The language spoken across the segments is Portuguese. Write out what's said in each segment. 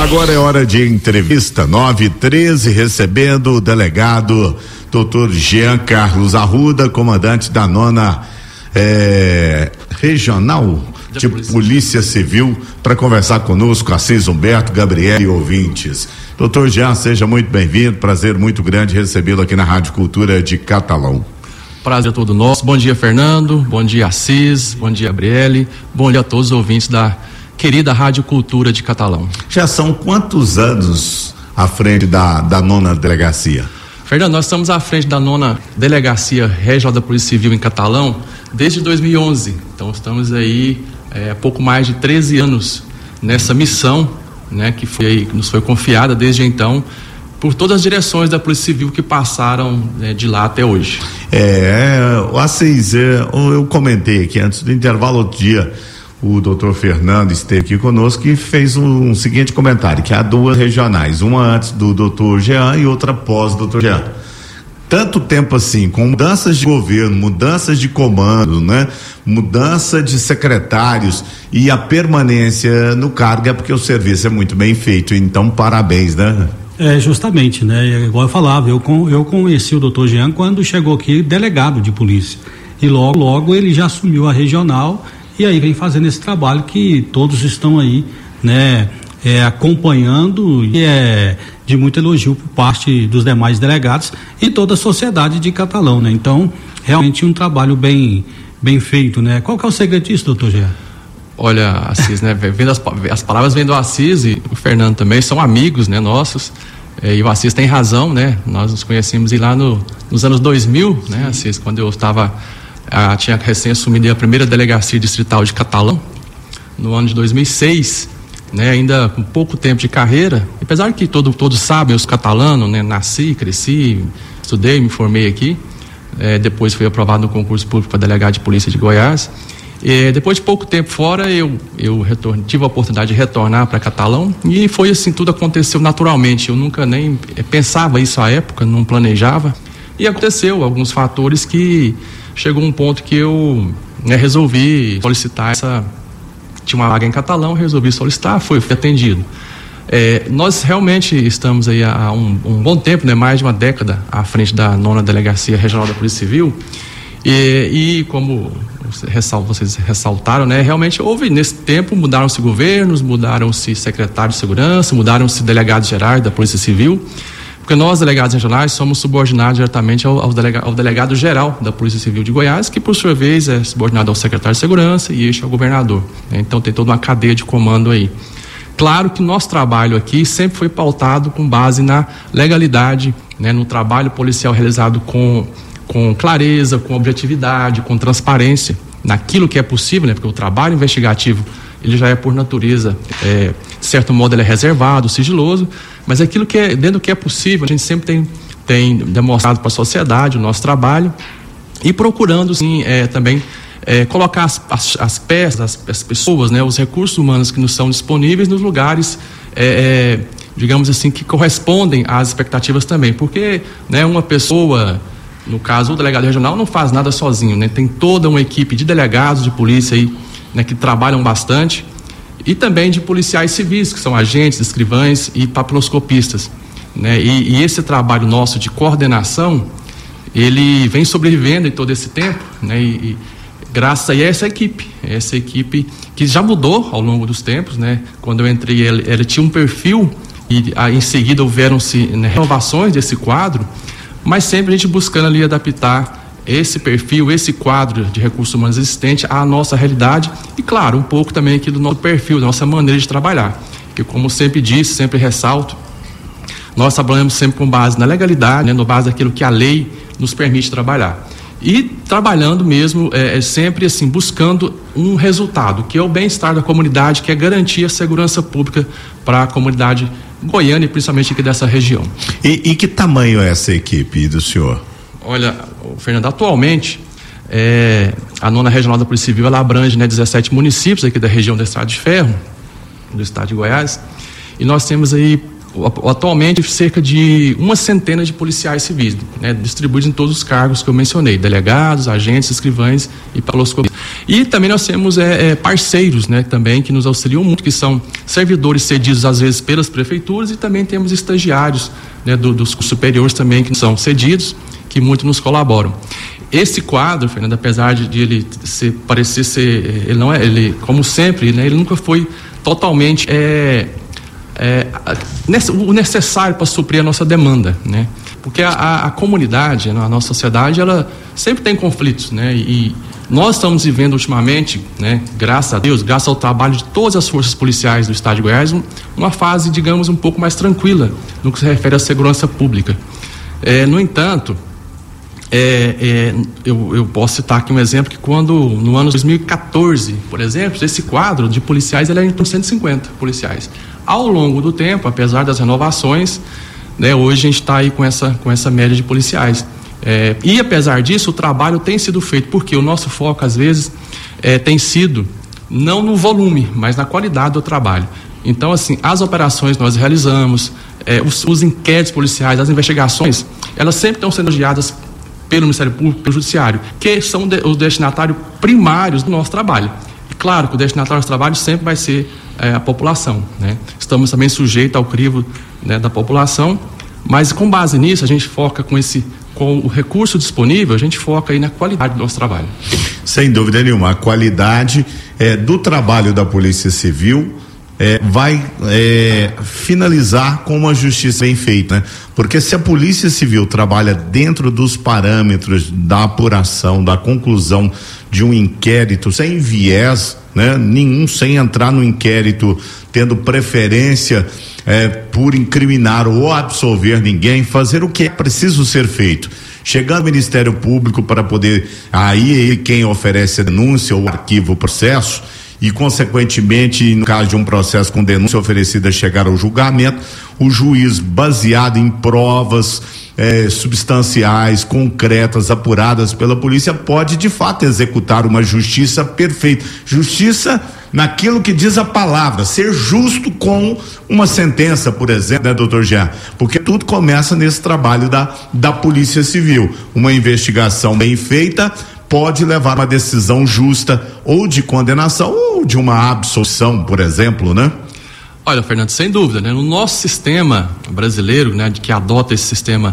Agora é hora de entrevista, 9h13, recebendo o delegado Dr. Jean Carlos Arruda, comandante da 9ª Regional de Polícia Civil, para conversar conosco, Assis Humberto, Gabriel e ouvintes. Doutor Jean, seja muito bem-vindo, prazer muito grande recebê-lo aqui na Rádio Cultura de Catalão. Prazer todo nosso. Bom dia, Fernando, bom dia, Assis, bom dia, Gabriele, bom dia a todos os ouvintes da querida Rádio Cultura de Catalão. Já são quantos anos à frente da 9ª Delegacia? Fernando, nós estamos à frente da 9ª Delegacia Regional da Polícia Civil em Catalão desde 2011. Então estamos aí pouco mais de 13 anos nessa missão, né, que nos foi confiada desde então por todas as direções da Polícia Civil que passaram de lá até hoje. Assis, eu comentei aqui antes do intervalo outro dia. O doutor Fernando esteve aqui conosco e fez um seguinte comentário, que há 2 regionais, uma antes do doutor Jean e outra pós doutor Jean. Tanto tempo assim, com mudanças de governo, mudanças de comando, né? Mudança de secretários e a permanência no cargo é porque o serviço é muito bem feito, então parabéns, né? Justamente, né? Igual eu falava, eu conheci o doutor Jean quando chegou aqui delegado de polícia e logo ele já assumiu a regional. E aí vem fazendo esse trabalho que todos estão aí, né, acompanhando, e é de muito elogio por parte dos demais delegados e toda a sociedade de Catalão, né? Então, realmente um trabalho bem feito, né? Qual que é o segredo disso, doutor Jean? Olha, Assis, né, vendo as palavras vêm do Assis e o Fernando também, são amigos, né, nossos, e o Assis tem razão, né? Nós nos conhecemos lá nos anos 2000, né, Assis, quando eu tinha recém assumido a primeira delegacia distrital de Catalão no ano de 2006, né, ainda com pouco tempo de carreira, apesar que todos sabem, eu sou catalano, né, nasci, cresci, estudei, me formei aqui, depois fui aprovado no concurso público para delegado de polícia de Goiás, e depois de pouco tempo fora eu tive a oportunidade de retornar para Catalão e foi assim, tudo aconteceu naturalmente, eu nunca nem pensava isso à época, não planejava, e aconteceu alguns fatores que chegou um ponto que eu resolvi solicitar tinha uma vaga em Catalão, resolvi solicitar, fui atendido. Nós realmente estamos aí há um bom tempo, né, mais de uma década à frente da 9ª Delegacia Regional da Polícia Civil e como vocês ressaltaram, né, realmente houve nesse tempo, mudaram-se governos, mudaram-se secretários de segurança, mudaram-se delegados gerais da Polícia Civil, porque nós, delegados regionais, somos subordinados diretamente ao delegado geral da Polícia Civil de Goiás, que por sua vez é subordinado ao secretário de segurança e este ao governador, né? Então tem toda uma cadeia de comando aí. Claro que o nosso trabalho aqui sempre foi pautado com base na legalidade, né? No trabalho policial realizado com clareza, com objetividade, com transparência, naquilo que é possível, né? Porque o trabalho investigativo ele já é por natureza, de certo modo ele é reservado, sigiloso, mas aquilo que é, dentro do que é possível, a gente sempre tem demonstrado para a sociedade o nosso trabalho e procurando sim, também colocar as peças, as pessoas, né, os recursos humanos que nos são disponíveis nos lugares, digamos assim, que correspondem às expectativas também, porque, né, uma pessoa, no caso o delegado regional não faz nada sozinho, né, tem toda uma equipe de delegados de polícia aí, né, que trabalham bastante, e também de policiais civis, que são agentes, escrivães e papiloscopistas, né? E esse trabalho nosso de coordenação, ele vem sobrevivendo em todo esse tempo, né? E graças a essa equipe que já mudou ao longo dos tempos, né? Quando eu entrei, ela tinha um perfil e em seguida houveram-se, né, renovações desse quadro, mas sempre a gente buscando ali adaptar esse perfil, esse quadro de recursos humanos existente à nossa realidade e, claro, um pouco também aqui do nosso perfil, da nossa maneira de trabalhar. Que, como sempre disse, sempre ressalto, nós trabalhamos sempre com base na legalidade, né, no base daquilo que a lei nos permite trabalhar. E trabalhando mesmo, sempre assim, buscando um resultado, que é o bem-estar da comunidade, que é garantir a segurança pública para a comunidade goiana e principalmente aqui dessa região. E que tamanho é essa equipe do senhor? Olha, Fernando, atualmente a 9ª Regional da Polícia Civil ela abrange, né, 17 municípios aqui da região do Estado de Ferro, do estado de Goiás, e nós temos aí atualmente cerca de 100 de policiais civis, né, distribuídos em todos os cargos que eu mencionei, delegados, agentes, escrivães e peloscopistas. E também nós temos parceiros, né, também que nos auxiliam muito, que são servidores cedidos às vezes pelas prefeituras, e também temos estagiários, né, dos superiores também que são cedidos, que muito nos colaboram. Esse quadro, Fernando, apesar de ele parecer ser, ele não é, ele, como sempre, né, ele nunca foi totalmente o necessário para suprir a nossa demanda, né? Porque a comunidade, a nossa sociedade, ela sempre tem conflitos, né? E nós estamos vivendo ultimamente, né, graças a Deus, graças ao trabalho de todas as forças policiais do estado de Goiás, uma fase, digamos, um pouco mais tranquila no que se refere à segurança pública. No entanto, eu posso citar aqui um exemplo que quando, no ano 2014, por exemplo, esse quadro de policiais ele era em torno de 150 policiais. Ao longo do tempo, apesar das renovações, né, hoje a gente está aí com essa média de policiais. E apesar disso, o trabalho tem sido feito, porque o nosso foco, às vezes, tem sido não no volume, mas na qualidade do trabalho. Então, assim, as operações nós realizamos, os inquéritos policiais, as investigações, elas sempre estão sendo guiadas pelo Ministério Público, pelo Judiciário, que são os destinatários primários do nosso trabalho. E claro que o destinatário do trabalho sempre vai ser a população, né? Estamos também sujeitos ao crivo, né, da população, mas com base nisso a gente foca com o recurso disponível, a gente foca aí na qualidade do nosso trabalho. Sem dúvida nenhuma, a qualidade do trabalho da Polícia Civil vai finalizar com uma justiça bem feita, né? Porque se a Polícia Civil trabalha dentro dos parâmetros da apuração, da conclusão de um inquérito sem viés, né, nenhum, sem entrar no inquérito tendo preferência por incriminar ou absolver ninguém, fazer o que é preciso ser feito, chegando ao Ministério Público para poder, aí quem oferece a denúncia ou arquiva o processo e, consequentemente, no caso de um processo com denúncia oferecida chegar ao julgamento, o juiz, baseado em provas substanciais, concretas, apuradas pela polícia, pode de fato executar uma justiça perfeita. Justiça naquilo que diz a palavra, ser justo com uma sentença, por exemplo, né, doutor Jean? Porque tudo começa nesse trabalho da Polícia Civil. Uma investigação bem feita pode levar a uma decisão justa, ou de condenação ou de uma absolução, por exemplo, né? Olha, Fernando, sem dúvida, né? No nosso sistema brasileiro, né, que adota esse sistema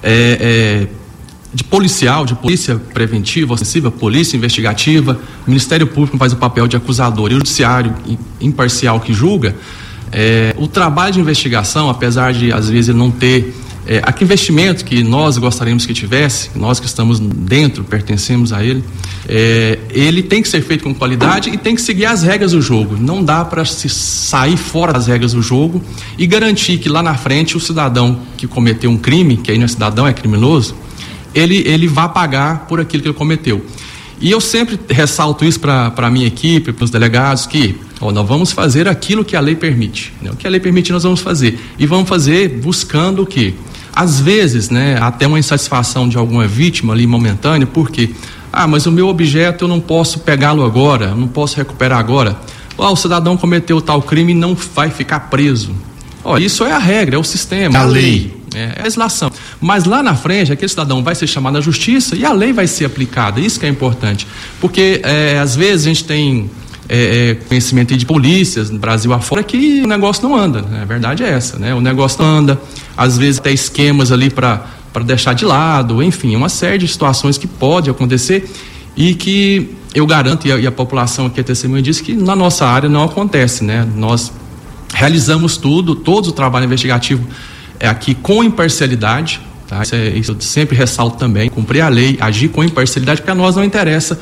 de polícia preventiva, ostensiva, polícia investigativa, o Ministério Público faz o papel de acusador e o Judiciário imparcial que julga, o trabalho de investigação, apesar de às vezes ele não ter aquele investimento que nós gostaríamos que tivesse, nós que estamos dentro, pertencemos a ele, ele tem que ser feito com qualidade e tem que seguir as regras do jogo. Não dá para se sair fora das regras do jogo e garantir que lá na frente o cidadão que cometeu um crime, que aí não é cidadão, é criminoso, ele vai pagar por aquilo que ele cometeu. E eu sempre ressalto isso para a minha equipe, para os delegados, que nós vamos fazer aquilo que a lei permite, né? O que a lei permite nós vamos fazer, e vamos fazer buscando o quê? Às vezes, né, até uma insatisfação de alguma vítima ali momentânea, porque mas o meu objeto eu não posso pegá-lo agora, eu não posso recuperar agora. O cidadão cometeu tal crime e não vai ficar preso. Isso é a regra, é o sistema, a lei. É a legislação. Mas lá na frente, aquele cidadão vai ser chamado à justiça e a lei vai ser aplicada. Isso que é importante. Porque às vezes a gente tem conhecimento de polícias no Brasil afora que o negócio não anda, né? A verdade é essa, né? O negócio não anda, às vezes tem esquemas ali para deixar de lado, enfim, uma série de situações que pode acontecer e que eu garanto, e a população aqui é testemunha disso, que na nossa área não acontece, né? Nós realizamos todo o trabalho investigativo aqui com imparcialidade, tá? Isso eu sempre ressalto também, cumprir a lei, agir com imparcialidade, porque a nós não interessa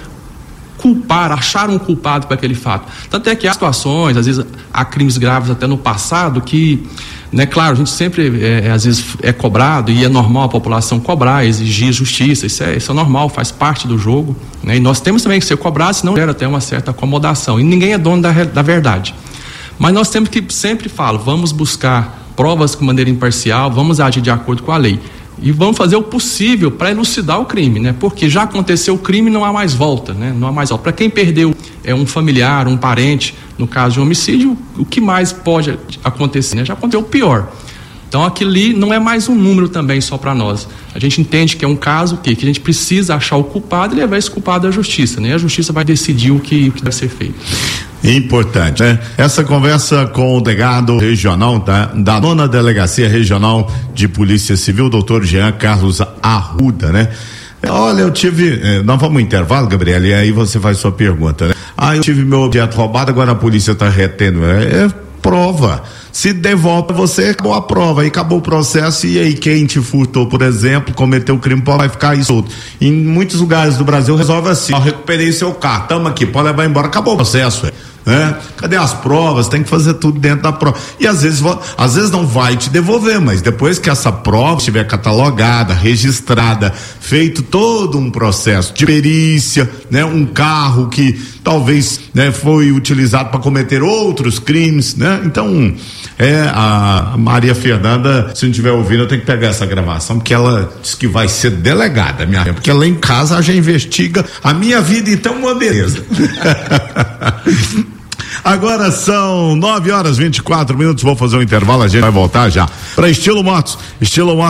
achar um culpado para aquele fato. Tanto é que há situações, às vezes há crimes graves até no passado que, né, claro, a gente sempre às vezes é cobrado, e é normal a população cobrar, exigir justiça, isso é normal, faz parte do jogo, né? E nós temos também que ser cobrados, senão gera até uma certa acomodação, e ninguém é dono da verdade. Mas nós temos que, sempre falo, vamos buscar provas de maneira imparcial, vamos agir de acordo com a lei. E vamos fazer o possível para elucidar o crime, né? Porque já aconteceu o crime, não há mais volta, né? Não há mais volta. Para quem perdeu um familiar, um parente, no caso de um homicídio, o que mais pode acontecer, né? Já aconteceu o pior. Então aquilo ali não é mais um número também só para nós. A gente entende que é um caso que a gente precisa achar o culpado e levar esse culpado à justiça, né? A justiça vai decidir o que deve ser feito. Importante, né? Essa conversa com o delegado regional da 9ª Delegacia Regional de Polícia Civil, doutor Jean Carlos Arruda, né? Olha, eu tive, nós vamos ao intervalo, Gabriela, e aí você faz sua pergunta, né? Eu tive meu objeto roubado, agora a polícia está retendo, prova. Se devolve você, acabou a prova, aí acabou o processo, e aí quem te furtou, por exemplo, cometeu o crime, vai ficar aí solto. Em muitos lugares do Brasil resolve assim: recuperei seu carro, tamo aqui, pode levar embora, acabou o processo, né? Cadê as provas? Tem que fazer tudo dentro da prova. E às vezes não vai te devolver, mas depois que essa prova estiver catalogada, registrada, feito todo um processo de perícia, né? Um carro que talvez, né, foi utilizado para cometer outros crimes, né? Então, a Maria Fernanda, se não estiver ouvindo, eu tenho que pegar essa gravação, porque ela disse que vai ser delegada, porque ela em casa já investiga a minha vida, então uma beleza. Agora são 9h24, vou fazer um intervalo, a gente vai voltar já para Estilo Motos.